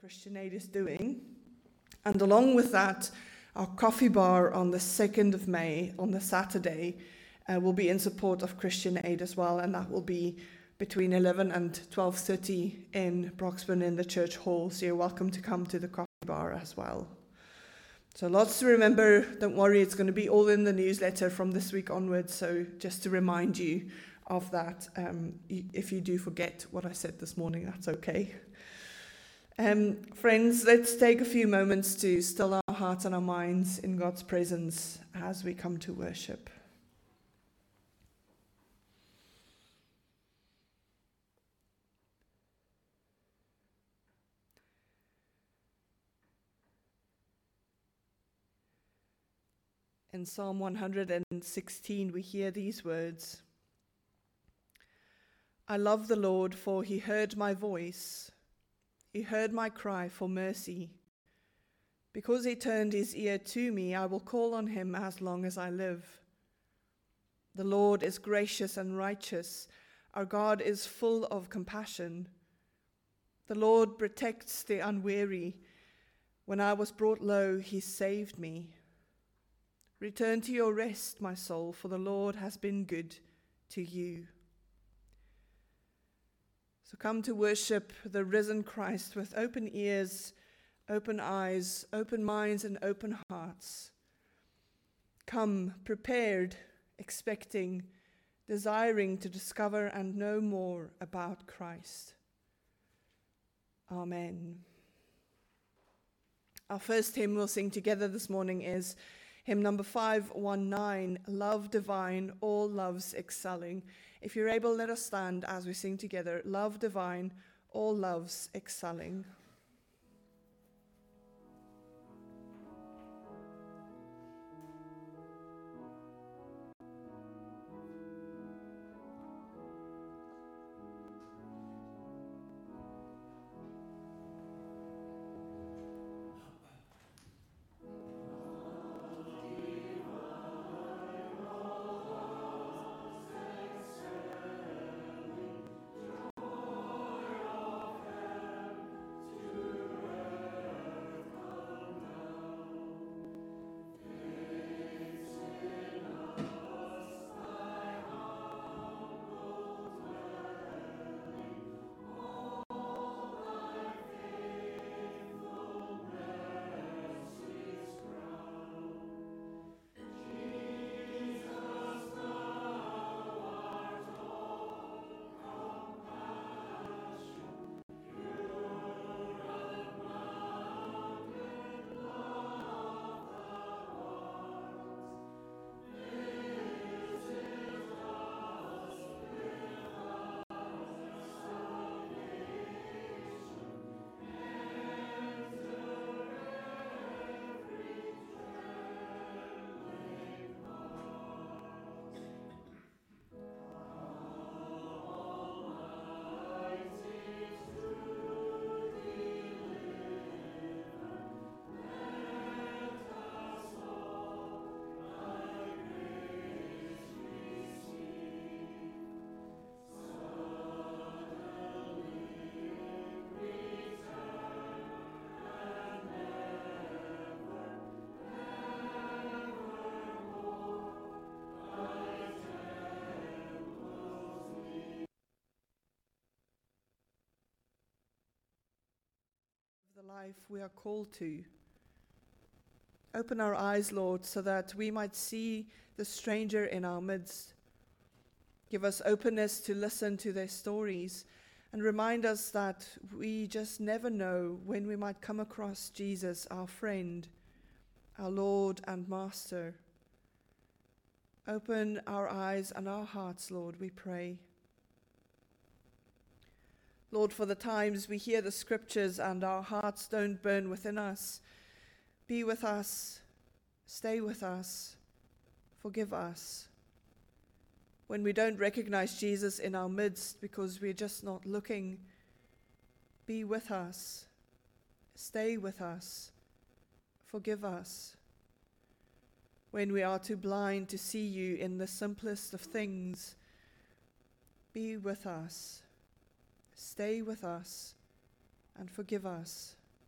Christian Aid is doing. And along with that, our coffee bar on the 2nd of May, on the Saturday, will be in support of Christian Aid as well, and that will be between 11 and 12:30 in Broxburn in the church hall, so you're welcome to come to the coffee bar as well. So lots to remember. Don't worry, it's going to be all in the newsletter from this week onwards, so just to remind you of that. If you do forget what I said this morning, that's okay. Friends, let's take a few moments to still our hearts and our minds in God's presence as we come to worship. In Psalm 116, we hear these words: I love the Lord, for he heard my voice. He heard my cry for mercy. Because he turned his ear to me, I will call on him as long as I live. The Lord is gracious and righteous. Our God is full of compassion. The Lord protects the unwary. When I was brought low, he saved me. Return to your rest, my soul, for the Lord has been good to you. So come to worship the risen Christ with open ears, open eyes, open minds, and open hearts. Come prepared, expecting, desiring to discover and know more about Christ. Amen. Our first hymn we'll sing together this morning is hymn number 519, Love Divine, All Loves Excelling. If you're able, let us stand as we sing together, Love Divine, All Loves Excelling. The life we are called to. Open our eyes, Lord, so that we might see the stranger in our midst. Give us openness to listen to their stories and remind us that we just never know when we might come across Jesus, our friend, our Lord and Master. Open our eyes and our hearts, Lord, we pray. Lord, for the times we hear the scriptures and our hearts don't burn within us, be with us, stay with us, forgive us. When we don't recognize Jesus in our midst because we're just not looking, be with us, stay with us, forgive us. When we are too blind to see you in the simplest of things, be with us. Stay with us and forgive us.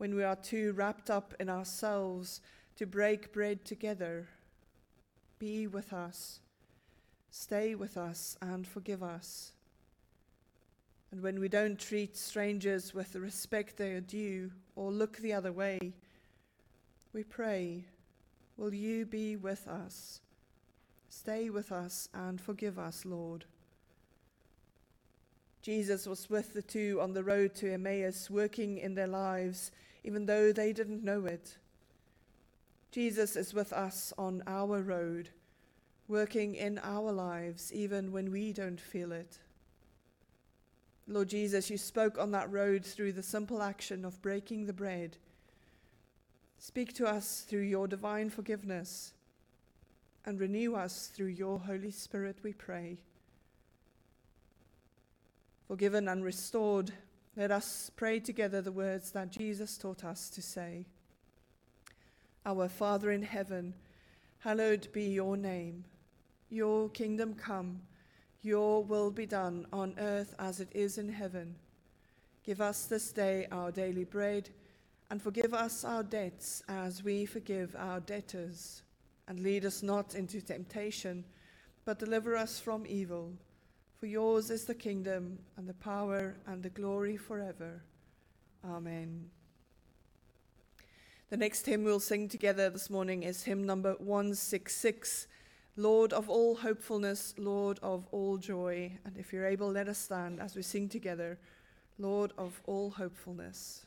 when we are too wrapped up in ourselves to break bread together. Be with us, stay with us, and forgive us. And when we don't treat strangers with the respect they are due or look the other way, we pray, will you be with us? Stay with us and forgive us, Lord. Jesus was with the two on the road to Emmaus, working in their lives, even though they didn't know it. Jesus is with us on our road, working in our lives, even when we don't feel it. Lord Jesus, you spoke on that road through the simple action of breaking the bread. Speak to us through your divine forgiveness and renew us through your Holy Spirit, we pray. Forgiven and restored, let us pray together the words that Jesus taught us to say. Our Father in heaven, hallowed be your name. Your kingdom come, your will be done on earth as it is in heaven. Give us this day our daily bread, and forgive us our debts as we forgive our debtors. And lead us not into temptation, but deliver us from evil. For yours is the kingdom, and the power, and the glory forever. Amen. The next hymn we'll sing together this morning is hymn number 166, Lord of all hopefulness, Lord of all joy. And if you're able, let us stand as we sing together, Lord of all hopefulness.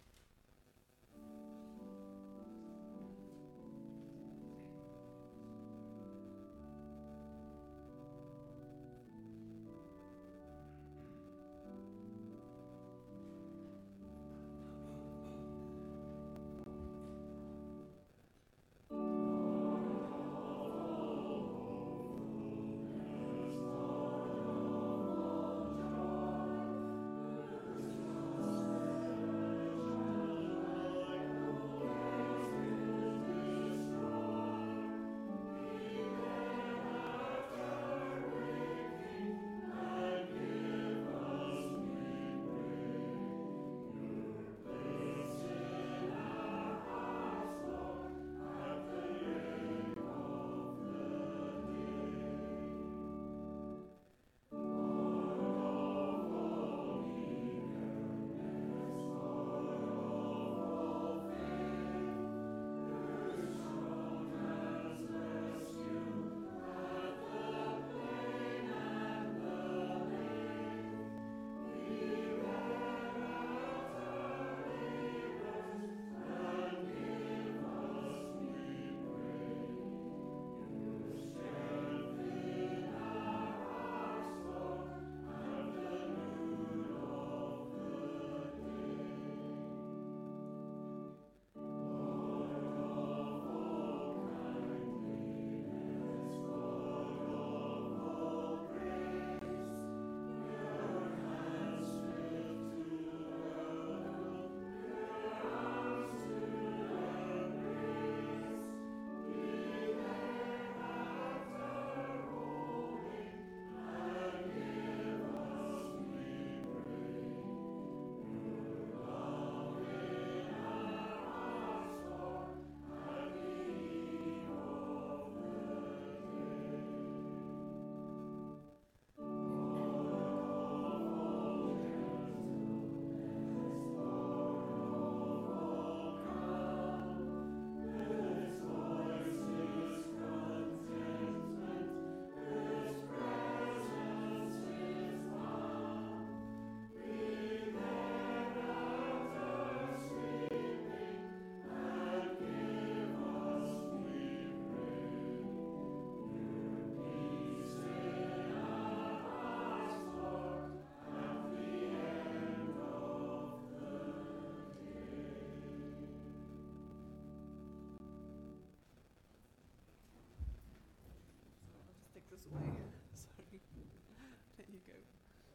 This way. Sorry. There you go.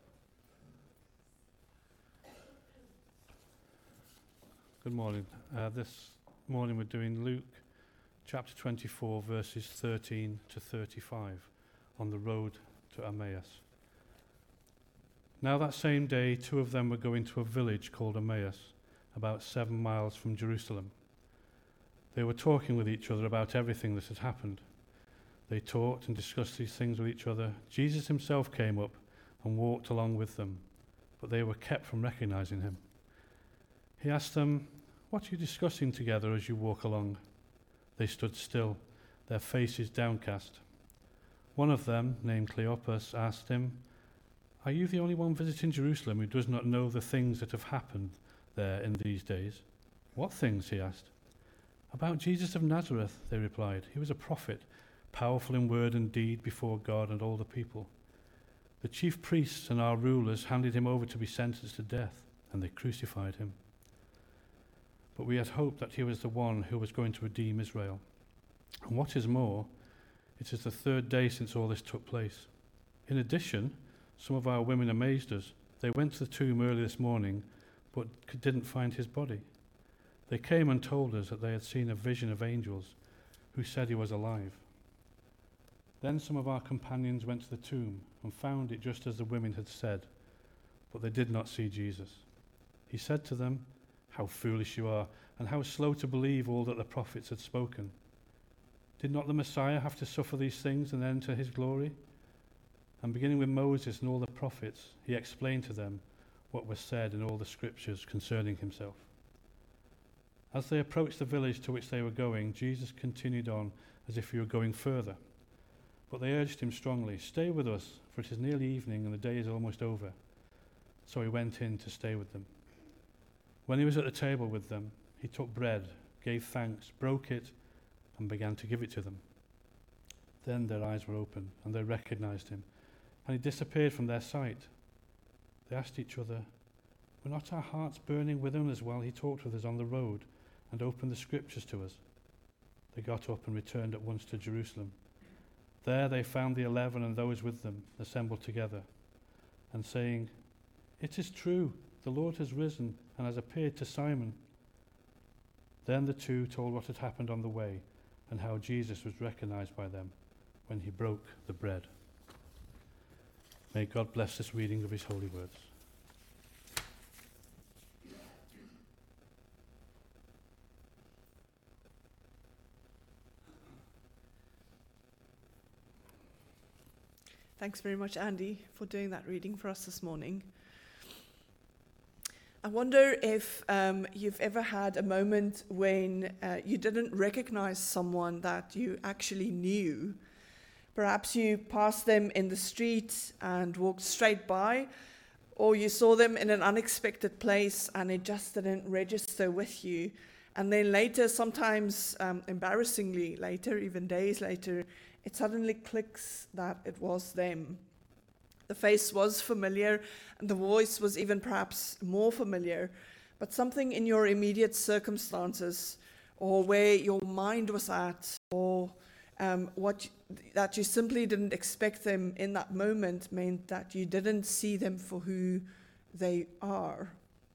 Good morning. This morning we're doing Luke chapter 24, verses 13 to 35, on the road to Emmaus. Now that same day, two of them were going to a village called Emmaus, about 7 miles from Jerusalem. They were talking with each other about everything that had happened. They talked and discussed these things with each other. Jesus himself came up and walked along with them, but they were kept from recognizing him. He asked them, "What are you discussing together as you walk along?" They stood still, their faces downcast. One of them, named Cleopas, asked him, "Are you the only one visiting Jerusalem who does not know the things that have happened there in these days?" "What things?" he asked. "About Jesus of Nazareth," they replied. "He was a prophet, powerful in word and deed before God and all the people. The chief priests and our rulers handed him over to be sentenced to death, and they crucified him. But we had hoped that he was the one who was going to redeem Israel. And what is more, it is the 3rd day since all this took place. In addition, some of our women amazed us. They went to the tomb early this morning, but didn't find his body. They came and told us that they had seen a vision of angels who said he was alive. Then some of our companions went to the tomb and found it just as the women had said, but they did not see Jesus. He said to them, 'How foolish you are, and how slow to believe all that the prophets had spoken. Did not the Messiah have to suffer these things and enter his glory?' And beginning with Moses and all the prophets, he explained to them what was said in all the scriptures concerning himself." As they approached the village to which they were going, Jesus continued on as if he were going further. But they urged him strongly, "Stay with us, for it is nearly evening and the day is almost over." So he went in to stay with them. When he was at the table with them, he took bread, gave thanks, broke it, and began to give it to them. Then their eyes were opened, and they recognized him, and he disappeared from their sight. They asked each other, "Were not our hearts burning within us while he talked with us on the road and opened the scriptures to us?" They got up and returned at once to Jerusalem. There they found the 11 and those with them assembled together, and saying, "It is true, the Lord has risen and has appeared to Simon." Then the two told what had happened on the way and how Jesus was recognized by them when he broke the bread. May God bless this reading of his holy words. Thanks very much, Andy, for doing that reading for us this morning. I wonder if you've ever had a moment when you didn't recognize someone that you actually knew. Perhaps you passed them in the street and walked straight by, or you saw them in an unexpected place and it just didn't register with you. And then later, sometimes embarrassingly later, even days later, it suddenly clicks that it was them. The face was familiar, and the voice was even perhaps more familiar, but something in your immediate circumstances, or where your mind was at, or that you simply didn't expect them in that moment, meant that you didn't see them for who they are.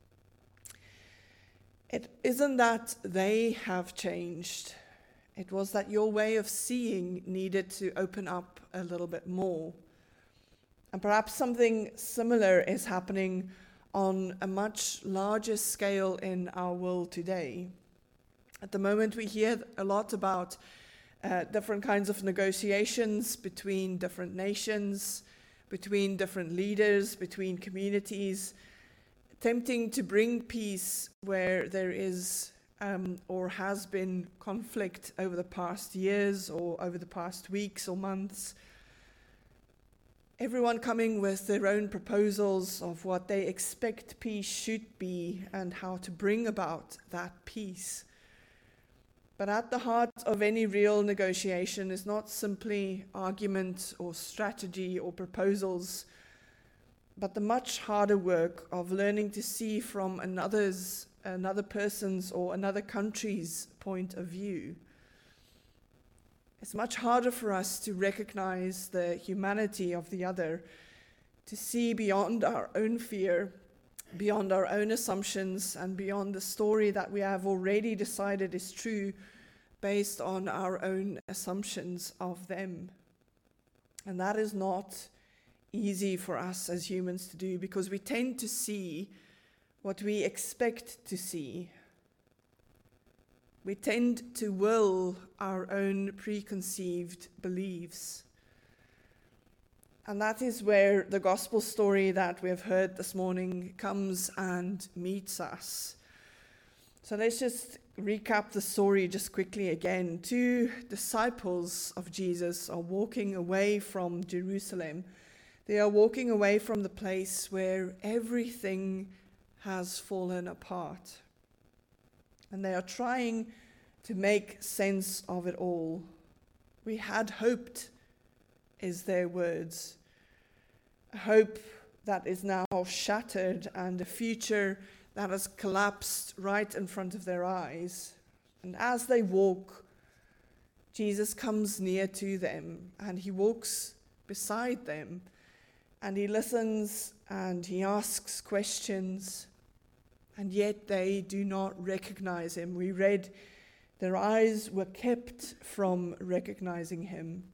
It isn't that they have changed. It was that your way of seeing needed to open up a little bit more. And perhaps something similar is happening on a much larger scale in our world today. At the moment, we hear a lot about different kinds of negotiations between different nations, between different leaders, between communities, attempting to bring peace where there is or has been conflict over the past years or over the past weeks or months. Everyone coming with their own proposals of what they expect peace should be and how to bring about that peace. But at the heart of any real negotiation is not simply argument or strategy or proposals, but the much harder work of learning to see from another person's or another country's point of view. It's much harder for us to recognize the humanity of the other, to see beyond our own fear, beyond our own assumptions, and beyond the story that we have already decided is true based on our own assumptions of them. And that is not easy for us as humans to do, because we tend to see what we expect to see. We tend to will our own preconceived beliefs. And that is where the gospel story that we have heard this morning comes and meets us. So let's just recap the story just quickly again. 2 disciples of Jesus are walking away from Jerusalem. They are walking away from the place where everything has fallen apart. And they are trying to make sense of it all. We had hoped, is their words. A hope that is now shattered and a future that has collapsed right in front of their eyes. And as they walk, Jesus comes near to them and he walks beside them and he listens and he asks questions, and yet they do not recognize him. We read their eyes were kept from recognizing him.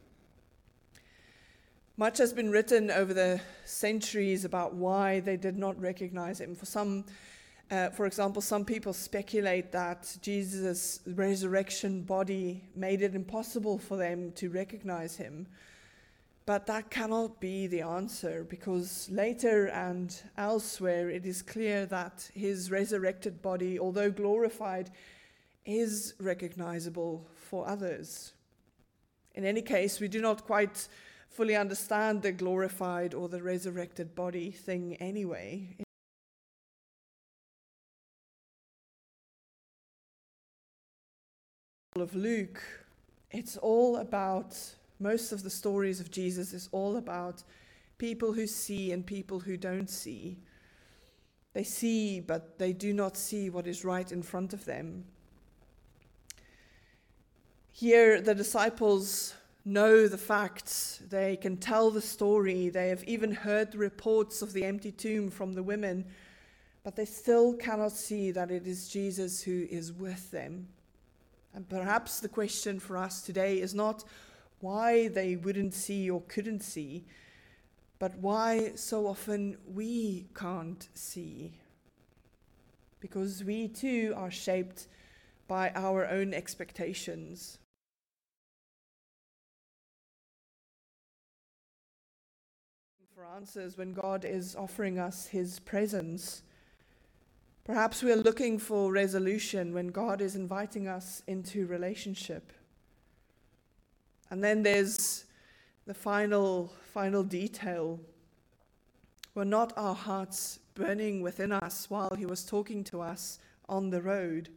Much has been written over the centuries about why they did not recognize him. For example, some people speculate that Jesus' resurrection body made it impossible for them to recognize him. But that cannot be the answer, because later and elsewhere it is clear that his resurrected body, although glorified, is recognizable for others. In any case, we do not quite fully understand the glorified or the resurrected body thing anyway. Of Luke, it's all about, most of the stories of Jesus is all about people who see and people who don't see. They see, but they do not see what is right in front of them. Here, the disciples know the facts. They can tell the story. They have even heard the reports of the empty tomb from the women, but they still cannot see that it is Jesus who is with them. And perhaps the question for us today is not why they wouldn't see or couldn't see, but why so often we can't see. Because we too are shaped by our own expectations. For answers when God is offering us his presence. Perhaps we are looking for resolution when God is inviting us into relationship. And then there's the final detail. Were not our hearts burning within us while he was talking to us on the road?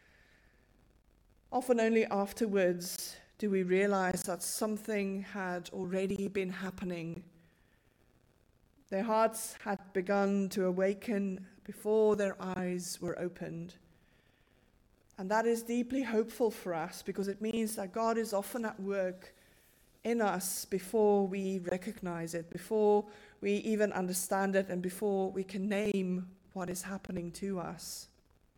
Often only afterwards do we realize that something had already been happening. Their hearts had begun to awaken before their eyes were opened. And that is deeply hopeful for us, because it means that God is often at work in us before we recognize it, before we even understand it, and before we can name what is happening to us.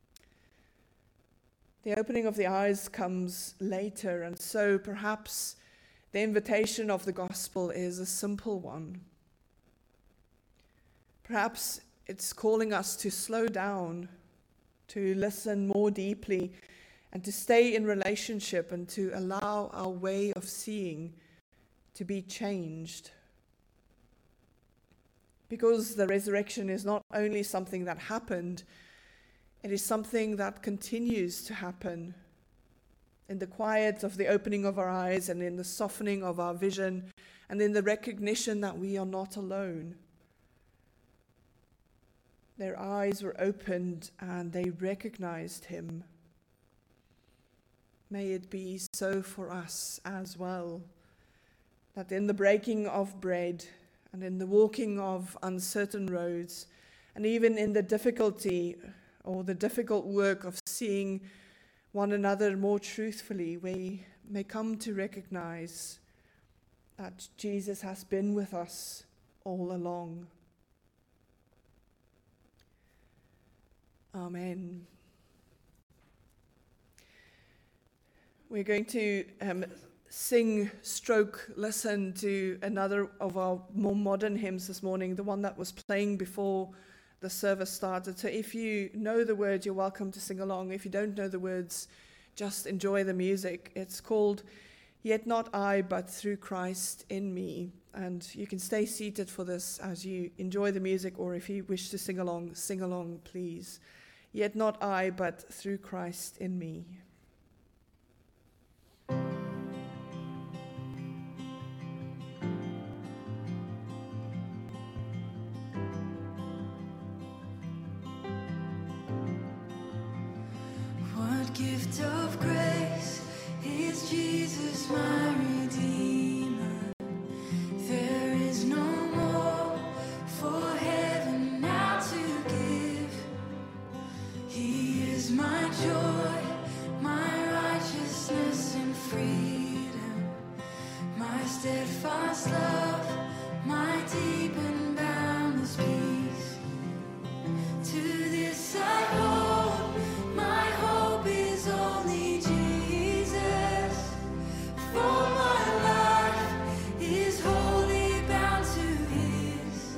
The opening of the eyes comes later, and so perhaps the invitation of the gospel is a simple one. Perhaps it's calling us to slow down, to listen more deeply, and to stay in relationship and to allow our way of seeing to be changed. Because the resurrection is not only something that happened, it is something that continues to happen. In the quiet of the opening of our eyes and in the softening of our vision and in the recognition that we are not alone. Their eyes were opened and they recognized him. May it be so for us as well, that in the breaking of bread and in the walking of uncertain roads, and even in the difficulty or the difficult work of seeing one another more truthfully, we may come to recognize that Jesus has been with us all along. Amen. We're going to listen to another of our more modern hymns this morning, the one that was playing before the service started. So if you know the words, you're welcome to sing along. If you don't know the words, just enjoy the music. It's called Yet Not I, But Through Christ in Me. And you can stay seated for this as you enjoy the music, or if you wish to sing along, please. Yet not I, but through Christ in me. What gift of grace is Jesus my Redeemer? There is no more for heaven now to give. He is my joy, my righteousness and freedom, my steadfast love, my deep and boundless peace. To this I hold, my hope is only Jesus. For my life is wholly bound to His.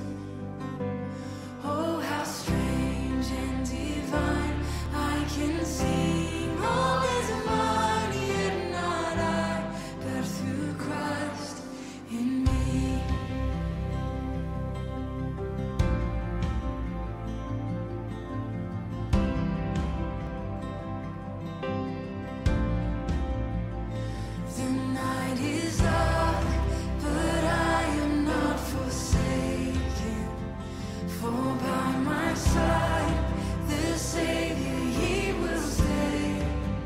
Oh, how strange and divine, I can sing all is mine, yet not I, but through Christ in me. The night is dark, but I am not forsaken. For by my side, the Savior, He will stay.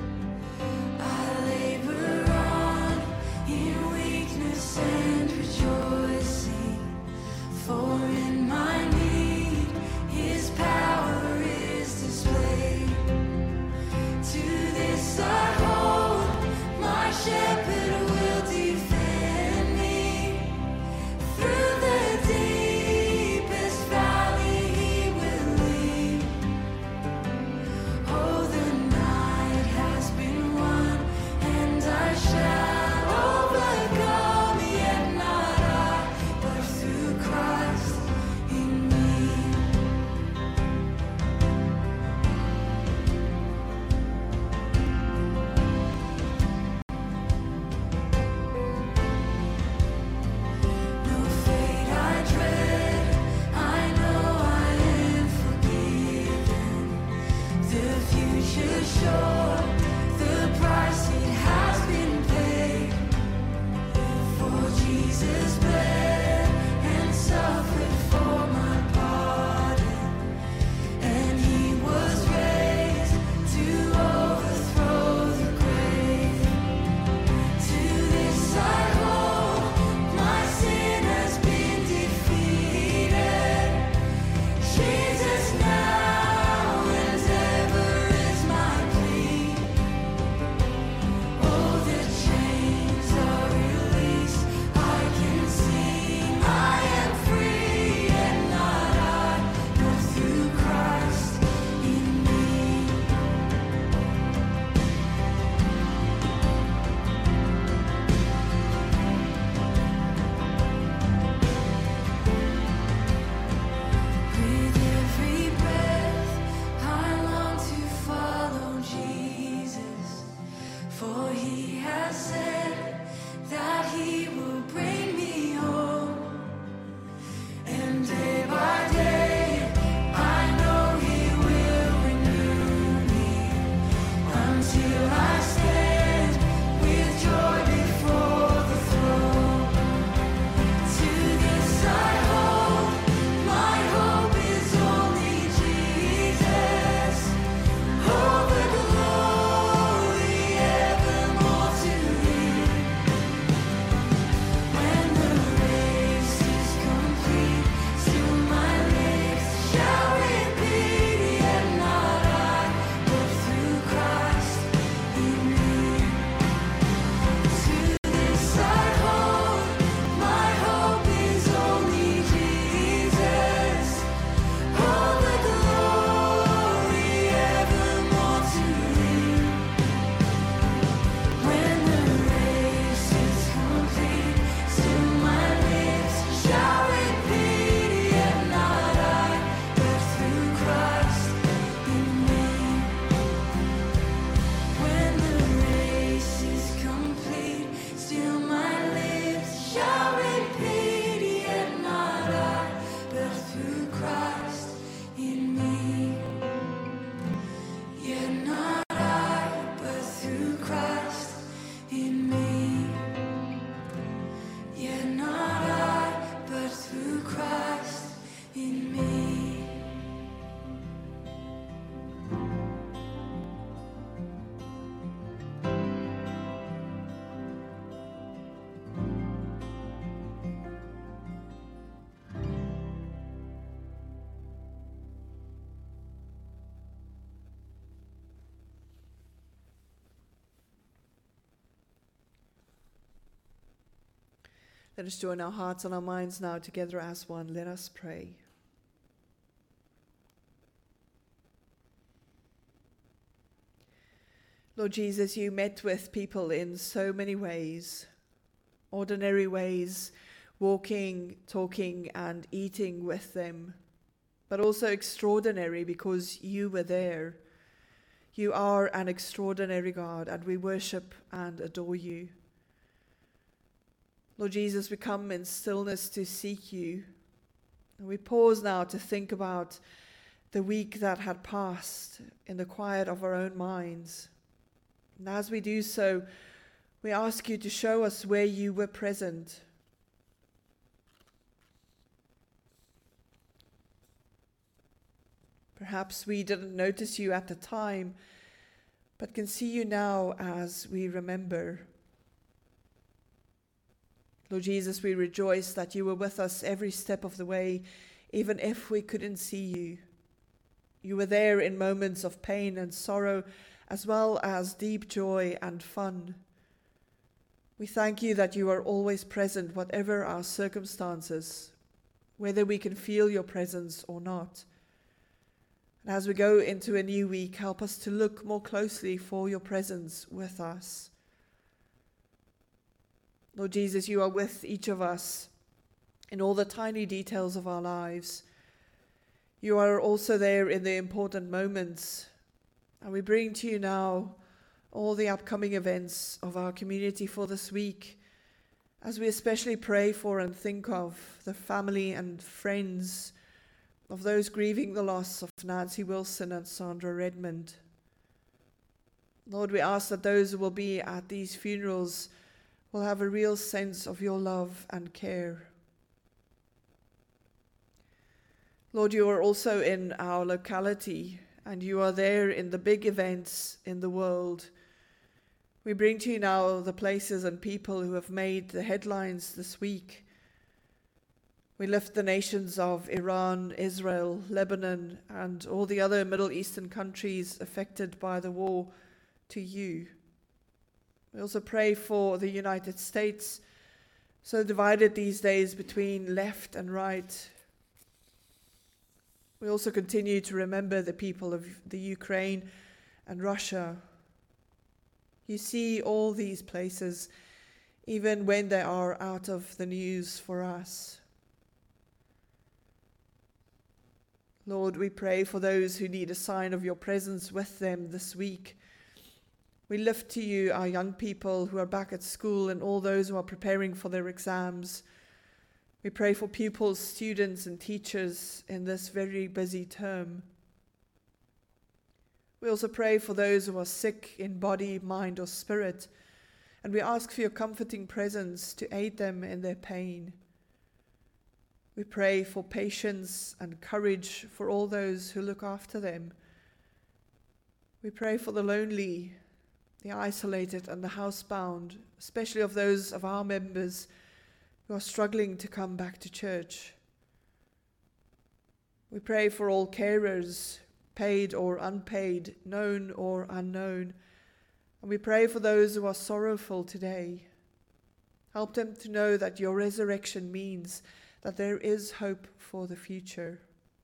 I labor on in weakness and rejoicing, for in my need His power is displayed. To this I hold, my shepherd will defend me. Through the deepest valley He will lead. Oh, the night has been won, and I shall overcome. Yet not I, but through Christ in me. No fate I dread, I know I am forgiven. The future sure, the price it has been paid. For Jesus bled and suffered for my pardon, and He was raised to overthrow the grave. To this I hold, my sin has been defeated. Jesus now and ever is my plea. Oh, the chains are released, I can sing Let us join our hearts and our minds now together as one. Let us pray. Lord Jesus, you met with people in so many ways, ordinary ways, walking, talking, and eating with them, but also extraordinary because you were there. You are an extraordinary God, and we worship and adore you. Lord Jesus, we come in stillness to seek you. And we pause now to think about the week that had passed in the quiet of our own minds. And as we do so, we ask you to show us where you were present. Perhaps we didn't notice you at the time, but can see you now as we remember. Lord Jesus, we rejoice that you were with us every step of the way, even if we couldn't see you. You were there in moments of pain and sorrow, as well as deep joy and fun. We thank you that you are always present, whatever our circumstances, whether we can feel your presence or not. And as we go into a new week, help us to look more closely for your presence with us. Lord Jesus, you are with each of us in all the tiny details of our lives. You are also there in the important moments. And we bring to you now all the upcoming events of our community for this week, as we especially pray for and think of the family and friends of those grieving the loss of Nancy Wilson and Sandra Redmond. Lord, we ask that those who will be at these funerals will have a real sense of your love and care. Lord, you are also in our locality, and you are there in the big events in the world. We bring to you now the places and people who have made the headlines this week. We lift the nations of Iran, Israel, Lebanon, and all the other Middle Eastern countries affected by the war to you. We also pray for the United States, so divided these days between left and right. We also continue to remember the people of the Ukraine and Russia. You see all these places, even when they are out of the news for us. Lord, we pray for those who need a sign of your presence with them this week. We lift to you our young people who are back at school and all those who are preparing for their exams. We pray for pupils, students, and teachers in this very busy term. We also pray for those who are sick in body, mind, or spirit, and we ask for your comforting presence to aid them in their pain. We pray for patience and courage for all those who look after them. We pray for the lonely, the isolated, and the housebound, especially of those of our members who are struggling to come back to church. We pray for all carers, paid or unpaid, known or unknown. And we pray for those who are sorrowful today. Help them to know that your resurrection means that there is hope for the future.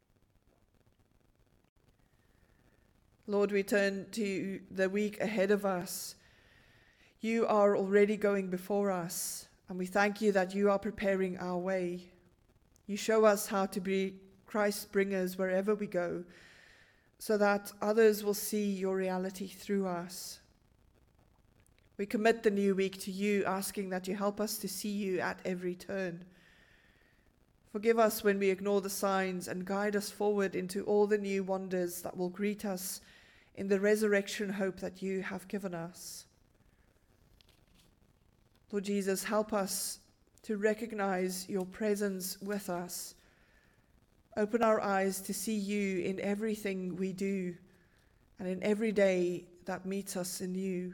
Lord, we turn to the week ahead of us. You are already going before us, and we thank you that you are preparing our way. You show us how to be Christ's bringers wherever we go, so that others will see your reality through us. We commit the new week to you, asking that you help us to see you at every turn. Forgive us when we ignore the signs and guide us forward into all the new wonders that will greet us in the resurrection hope that you have given us. Lord Jesus, help us to recognize your presence with us. Open our eyes to see you in everything we do and in every day that meets us in you.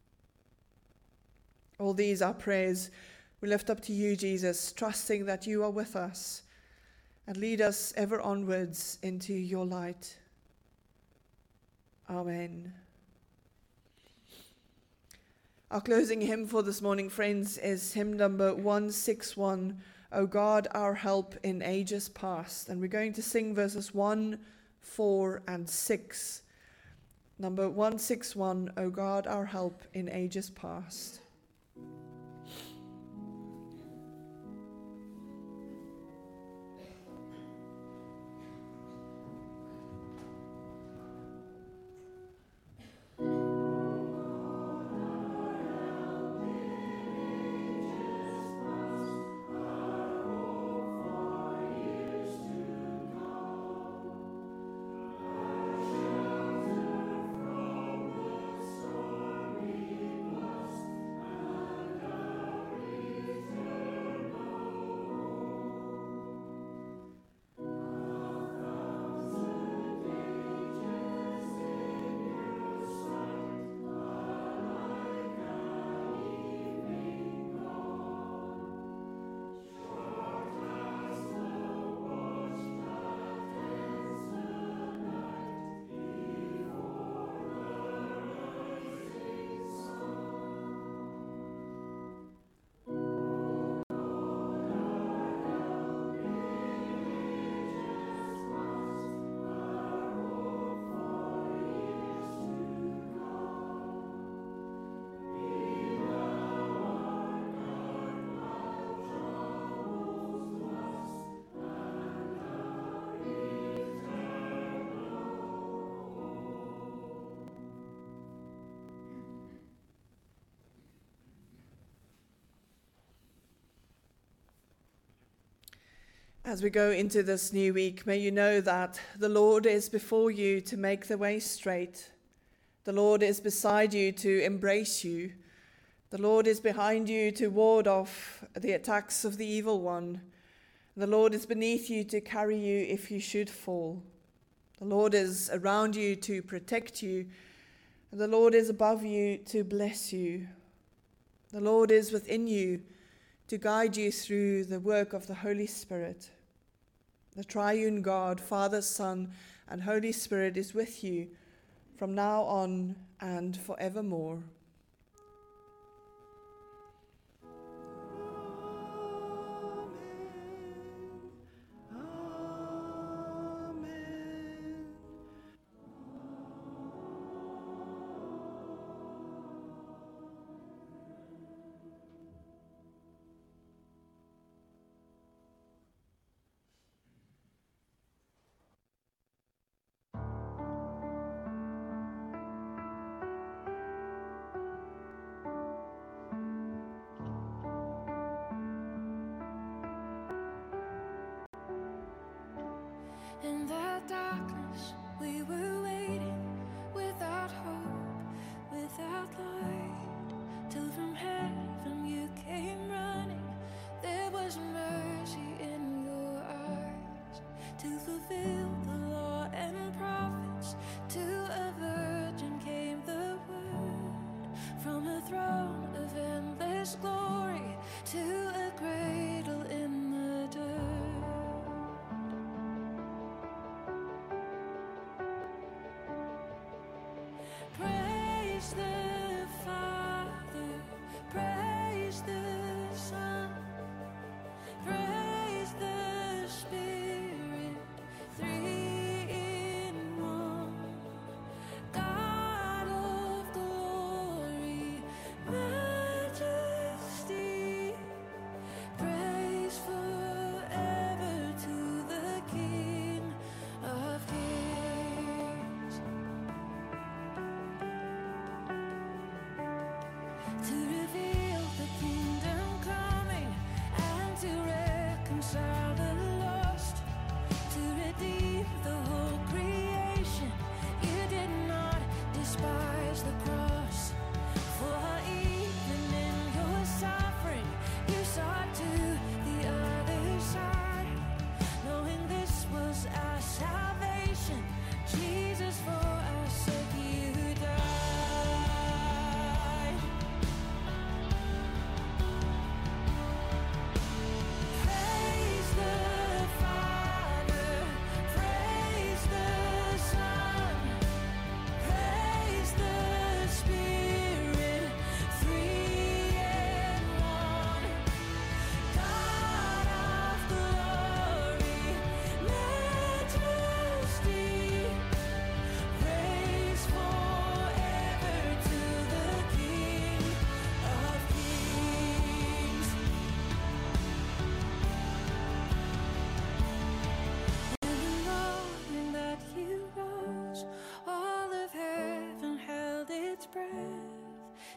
All these are prayers we lift up to you, Jesus, trusting that you are with us and lead us ever onwards into your light. Amen. Our closing hymn for this morning, friends, is hymn number 161, O God, our help in ages past. And we're going to sing verses 1, 4, and 6. Number 161, O God, our help in ages past. As we go into this new week, may you know that the Lord is before you to make the way straight. The Lord is beside you to embrace you. The Lord is behind you to ward off the attacks of the evil one. The Lord is beneath you to carry you if you should fall. The Lord is around you to protect you. And the Lord is above you to bless you. The Lord is within you to guide you through the work of the Holy Spirit. The triune God, Father, Son, and Holy Spirit is with you from now on and forevermore. In that darkness, we were waiting, without hope, without light, till from heaven you came running. There was mercy in your eyes, to fulfill the law and prophets. To a virgin came the word, from a throne of endless glory, to a cradle in the dirt. Praise the Father, praise the Son, praise the Spirit, three in one. God of glory, majesty, praise forever to the King of Kings.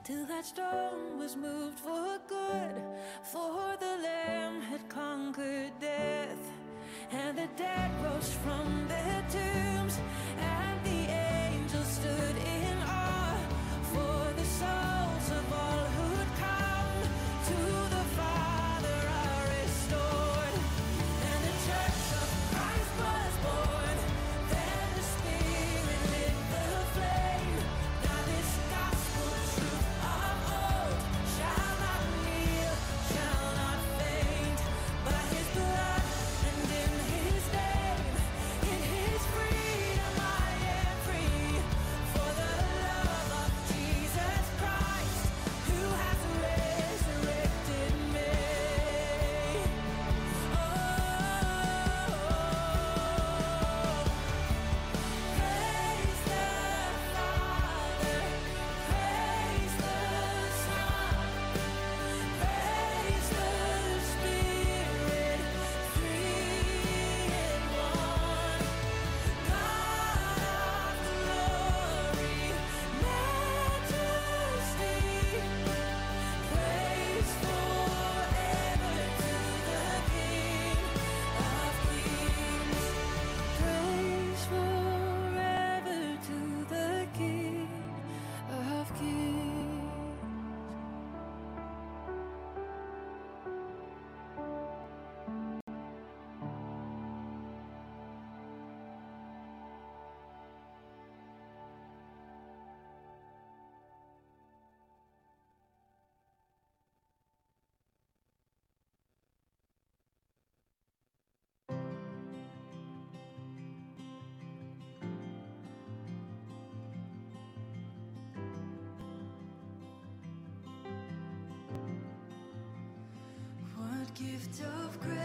till that stone was moved for good. For the Lamb had conquered death, and the dead rose from their tombs, and the angels stood in awe. For the souls of all who'd come to the Father are restored, and the church of Christ was born. Then the Spirit lit the flame. Now this gospel truth of old shall not kneel, shall not faint. By His blood and in His name, in His freedom I am free. For the love of Jesus Christ, who has resurrected me. Praise the Father, praise the Son, praise the Spirit, three in one. God of glory, majesty, praise forever to the King of Kings. Praise forever to the King of Kings. What gift of grace